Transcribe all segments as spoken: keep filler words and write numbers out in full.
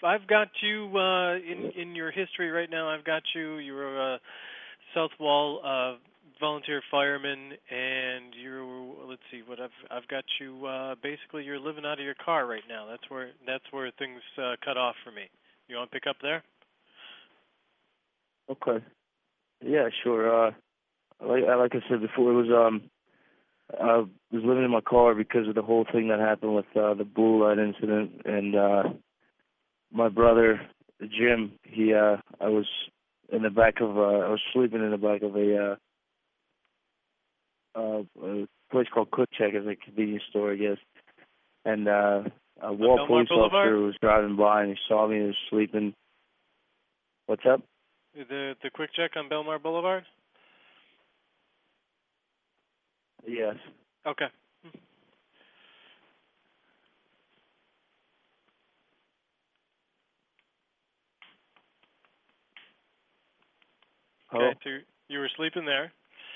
I've got you uh, in in your history right now. I've got you. You're a South Wall uh, volunteer fireman, and you're let's see what I've I've got you. Uh, basically, you're living out of your car right now. That's where that's where things uh, cut off for me. You want to pick up there? Okay. Yeah, sure. Uh, like like I said before, it was um I was living in my car because of the whole thing that happened with uh, the blue light incident, and uh, my brother Jim. He uh, I was in the back of uh, I was sleeping in the back of a uh, uh, a place called Quick Check, as a convenience store, I guess. And uh, a On wall Belmar police Boulevard? officer was driving by, and he saw me and was sleeping. What's up? The the quick check on Belmar Boulevard? Yes. Okay. Hello? Okay, so you you were sleeping there.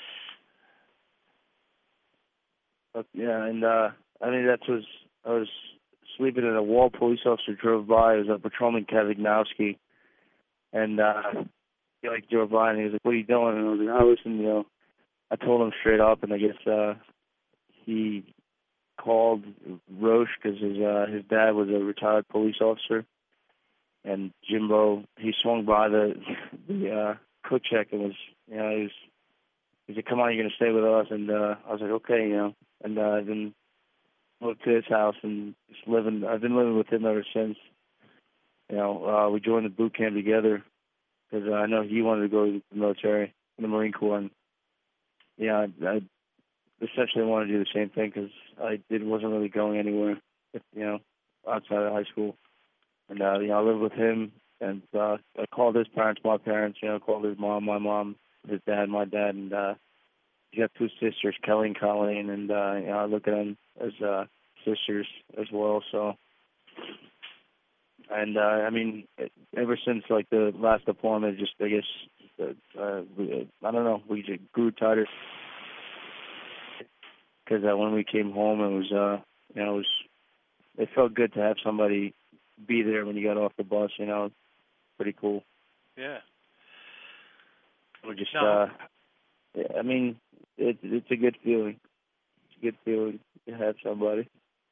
Uh, yeah, and uh, I mean that was I was sleeping, and a wall police officer drove by. It was a patrolman, Kavignowski, and uh, he like drove by, and he was like, "What are you doing?" And I was like, "Oh, listen, you know." I told him straight up, and I guess uh, he called Roche because his uh, his dad was a retired police officer, and Jimbo he swung by the the uh, cook check and was you know he was he said, "Come on, you're gonna stay with us," and uh, I was like, "Okay," you know, and uh, I've been moved to his house and just living. I've been living with him ever since. You know, uh, we joined the boot camp together because uh, I know he wanted to go to the military, in the Marine Corps, and yeah, I, I essentially wanted to do the same thing because I did wasn't really going anywhere, if, you know, outside of high school. And uh, you know, I lived with him, and uh, I called his parents my parents. You know, I called his mom my mom, his dad my dad, and uh, he got two sisters, Kelly and Colleen, and uh, you know, I look at them as uh, sisters as well. So, and uh, I mean, ever since like the last deployment, just I guess uh, uh, we, I don't know, we just grew tighter. Because uh, when we came home, it was, uh, you know, it was, it felt good to have somebody be there when you got off the bus. You know, pretty cool. Yeah. We just, No. uh, yeah, I mean, it, it's a good feeling. It's a good feeling to have somebody.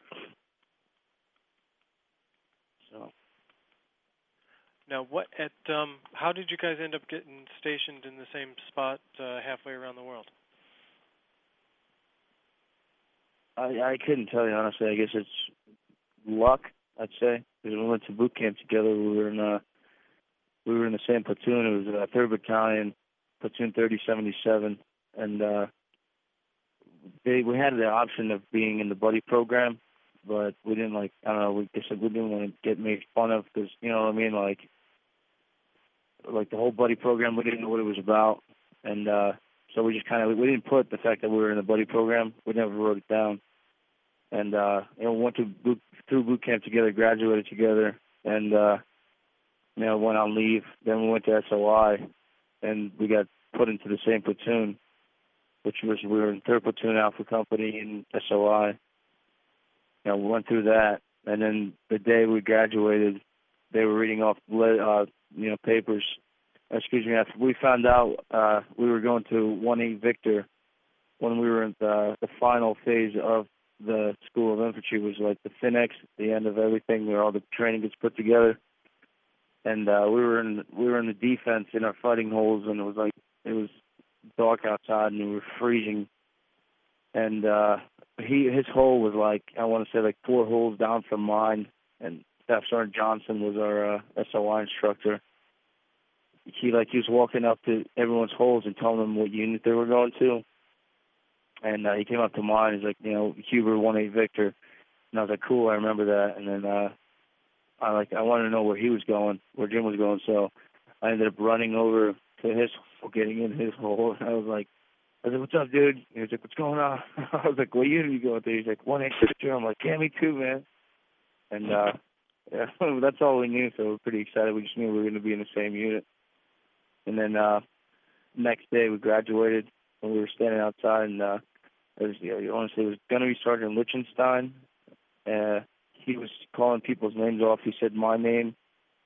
So. Now, what at um? How did you guys end up getting stationed in the same spot uh, halfway around the world? I I couldn't tell you honestly. I guess it's luck, I'd say, because we went to boot camp together. We were in uh we were in the same platoon. It was uh, third Battalion, platoon thirty seventy-seven, and uh, they we had the option of being in the buddy program, but we didn't like. I don't know. We just we didn't want to get made fun of because you know what I mean. Like like the whole buddy program, we didn't know what it was about, and uh, so we just kind of we didn't put the fact that we were in the buddy program. We never wrote it down. And uh, you know, went to boot, through boot camp together, graduated together, and uh, you know, went on leave. Then we went to S O I, and we got put into the same platoon, which was we were in third Platoon Alpha Company in S O I. You know, we went through that, and then the day we graduated, they were reading off uh, you know papers. Excuse me. After we found out uh, we were going to one eight Victor when we were in the, the final phase of the School of Infantry, was like the FINEX, the end of everything, where all the training gets put together. And uh, we were in we were in the defense in our fighting holes, and it was like it was dark outside, and we were freezing. And uh, he his hole was like I want to say like four holes down from mine. And Staff Sergeant Johnson was our uh, S O I instructor. He like he was walking up to everyone's holes and telling them what unit they were going to. And uh, he came up to mine. He's like, you know, Huber one eight Victor, and I was like, cool, I remember that. And then uh, I like I wanted to know where he was going, where Jim was going. So I ended up running over to his hole, getting in his hole. And I was like, I was like, what's up, dude? He was like, what's going on? I was like, what unit are you going to? He's like, one eight Victor. I'm like, yeah, me too, man. And uh, yeah, that's all we knew. So we were pretty excited. We just knew we were going to be in the same unit. And then uh, next day we graduated, and we were standing outside, and uh, it was, you know, honestly, it was Gunnery Sergeant Lichtenstein. Uh, he was calling people's names off. He said my name,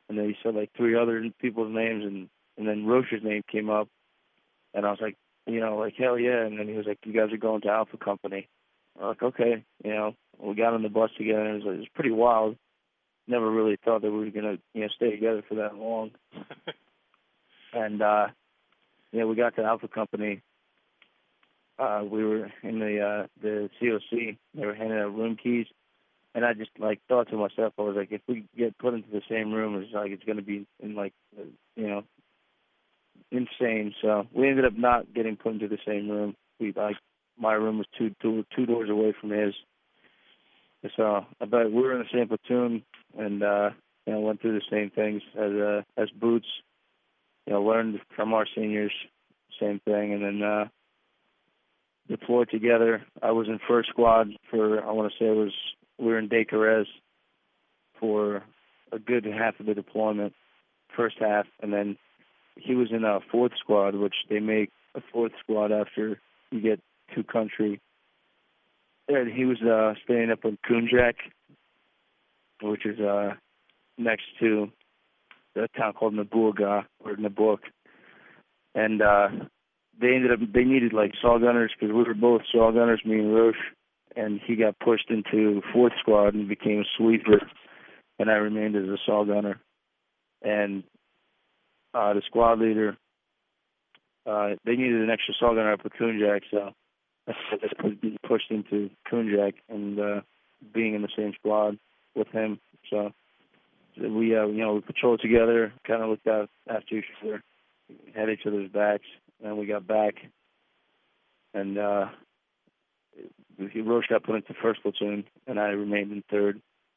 and then he said like three other people's names, and and then Roche's name came up, and I was like, you know, like hell yeah, and then he was like, you guys are going to Alpha Company. I'm like, okay, you know, we got on the bus together, and it was, like, it was pretty wild. Never really thought that we were gonna, you know, stay together for that long. And uh, yeah, we got to Alpha Company. Uh, we were in the uh, the C O C. They were handing out room keys, and I just like thought to myself, I was like, if we get put into the same room, it's like it's gonna be in like, uh, you know, insane. So we ended up not getting put into the same room. We like my room was two two two doors away from his. So I bet we were in the same platoon, and uh, you know, went through the same things as uh, as boots. You know, learned from our seniors, same thing, and then uh, deployed together. I was in first squad for, I want to say it was, we were in Decorez for a good half of the deployment, first half, and then he was in a fourth squad, which they make a fourth squad after you get to country. And he was uh, staying up in Kunjak, which is uh, next to a town called Naburga, or Nabuk. And uh, they ended up, they needed like saw gunners, because we were both saw gunners, me and Roche, and he got pushed into fourth squad and became a sweeper, and I remained as a saw gunner. And uh, the squad leader, uh, they needed an extra saw gunner up at Kunjak, so I was being pushed into Kunjak and uh, being in the same squad with him. So we, uh, you know, we patrolled together, kind of looked out after each other, had each other's backs, and we got back, and uh, Roche got put into first platoon, and I remained in third.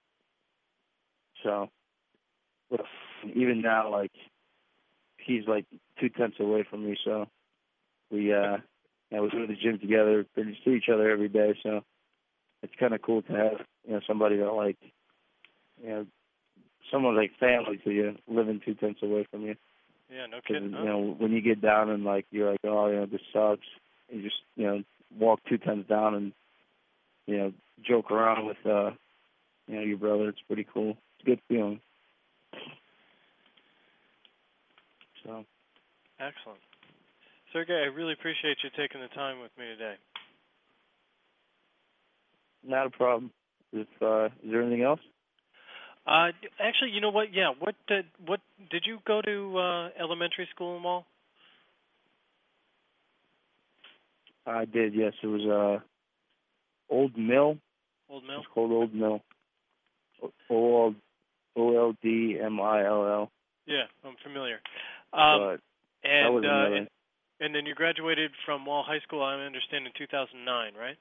So even now, like, he's like two tenths away from me, so we, uh, you know, we go to the gym together, we see each other every day, so it's kind of cool to have, you know, somebody that, like, you know, someone like family to you, living two tenths away from you. Yeah, no kidding. You huh? know, when you get down and like you're like, oh, you know, this sucks. You just, you know, walk two tenths down and, you know, joke around with, uh, you know, your brother. It's pretty cool. It's a good feeling. So. Excellent. Sergey, I really appreciate you taking the time with me today. Not a problem. If uh, is there anything else? Uh, actually, you know what? Yeah, what did what did you go to uh, elementary school in Wall? I did. Yes, it was uh, Old Mill. Old Mill. It's called Old Mill. O L D M I L L. Yeah, I'm familiar. Um, but and, that wasn't uh, really. and and then you graduated from Wall High School, I understand, in two thousand nine, right?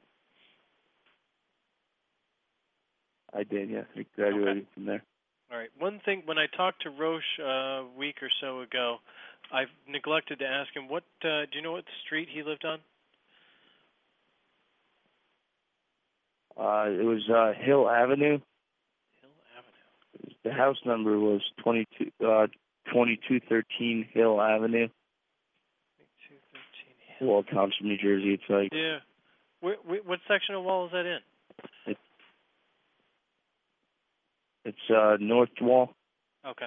I did, yes. I graduated Okay. from there. All right. One thing, when I talked to Roche uh, a week or so ago, I neglected to ask him, what, uh, do you know what street he lived on? Uh, it was uh, Hill Avenue. Hill Avenue. The house number was twenty-two, uh, twenty-two thirteen Hill Avenue. twenty-two thirteen Hill. Wall Township, New Jersey. It's like. Yeah. Where, where, what section of Wall is that in? It, it's uh, North Wall. Okay.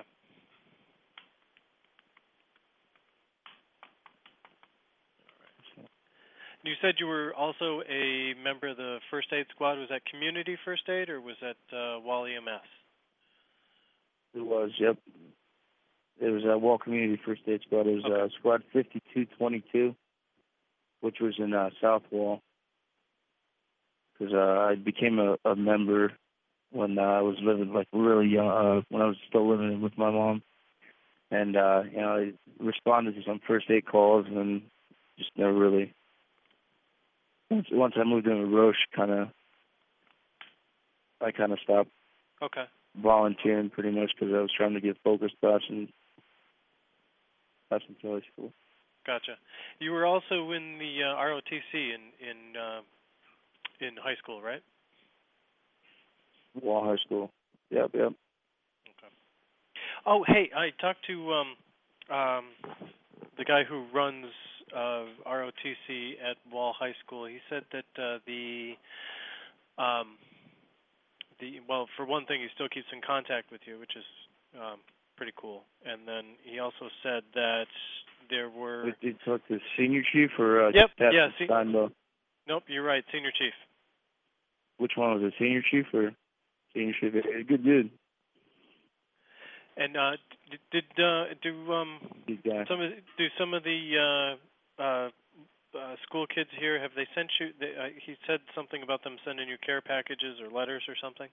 You said you were also a member of the First Aid Squad. Was that Community First Aid or was that uh, Wall E M S? It was, yep. It was uh, Wall Community First Aid Squad. It was Okay. uh, Squad fifty-two twenty-two, which was in uh, South Wall. Because uh, I became a, a member when uh, I was living like really young, uh, when I was still living with my mom. And, uh, you know, I responded to some first aid calls and just never really. Once, once I moved in with Roche, kind of, I kind of stopped Okay. volunteering pretty much because I was trying to get focused past and past until school. Gotcha. You were also in the uh, R O T C in in uh, in high school, right? Wall High School. Yep, yep. Okay. Oh, hey, I talked to um, um, the guy who runs uh, R O T C at Wall High School. He said that uh, the um, the well, for one thing, he still keeps in contact with you, which is um, pretty cool. And then he also said that there were. Did you talk to the senior chief or uh, Yep. Captain Yeah. Se- Steinbach? nope. You're right. Senior chief. Which one was it? Senior chief or senior chief? A good dude. And uh, did, did uh, do um Good guy. some of do some of the uh, uh, uh, school kids here, have they sent you? They, uh, he said something about them sending you care packages or letters or something.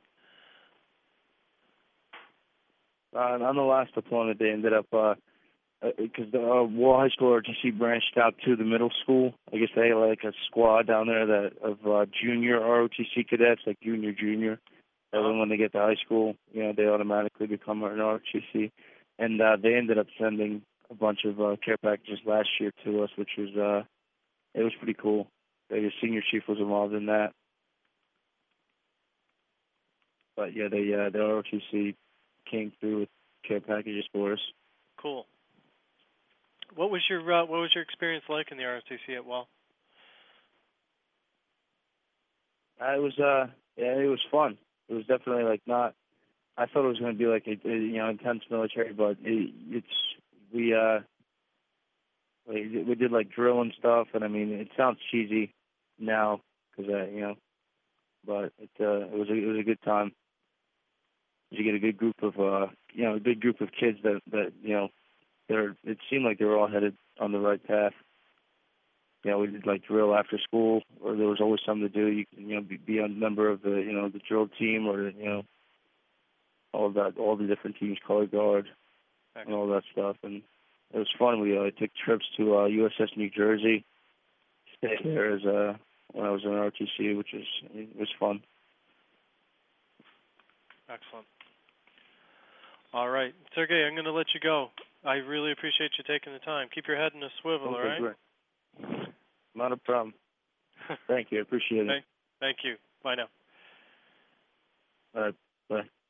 Uh, on the last deployment, they ended up uh, because the uh, Wall High School R T C branched out to the middle school. I guess they had like a squad down there that of uh, junior R O T C cadets, like junior, junior. And Uh-huh. then when they get to high school, you know, they automatically become an R O T C. And uh, they ended up sending a bunch of uh, care packages last year to us, which was uh, it was pretty cool. The senior chief was involved in that. But yeah, they uh, the R O T C came through with care packages for us. Cool. What was your uh, what was your experience like in the R O T C at Wall? Uh, it was uh yeah, it was fun. It was definitely like not. I thought it was going to be like a, a you know intense military, but it, it's we uh we, we did like drill and stuff, and I mean it sounds cheesy now because uh, you know, but it uh it was a, it was a good time. You get a good group of uh you know a good group of kids that that you know they're it seemed like they were all headed on the right path. You know, we did like drill after school, or there was always something to do. You can, you know, be, be a member of the, you know, the drill team, or you know, all that, all the different teams, color guard, and all that stuff. And it was fun. We uh, took trips to uh, U S S New Jersey, stayed there as uh, when I was in R T C, which was it was fun. Excellent. All right, Sergey, I'm going to let you go. I really appreciate you taking the time. Keep your head in a swivel, Okay, all right? great. Not a problem. Thank you. I appreciate it. Thank, thank you. Bye now. All right. Bye.